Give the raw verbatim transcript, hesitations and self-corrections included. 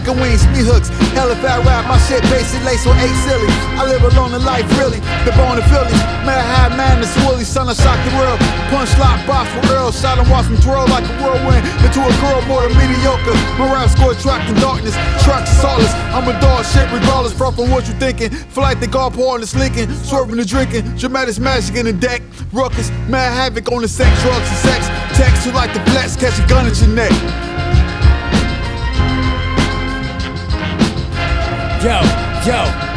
chicken wings, meat hooks. Hell if I rap, my shit basic lace on eight silly. I live alone in life, really. The bone of Philly. Man, I had man, the swilly, son, I shock the world. Punch lock, box for Earl. Shot and watch him twirl like a whirlwind into a girl more than mediocre. My rap score trapped in darkness, trapped in saltless. I'm a dog shit regardless, far from what you thinking. Feel like the guard pouring the slinking, swerving the drinking. Dramatic magic in the deck. Ruckus, mad havoc on the sex, drugs and sex. Text who like the flex, catch a gun at your neck. Yo, yo.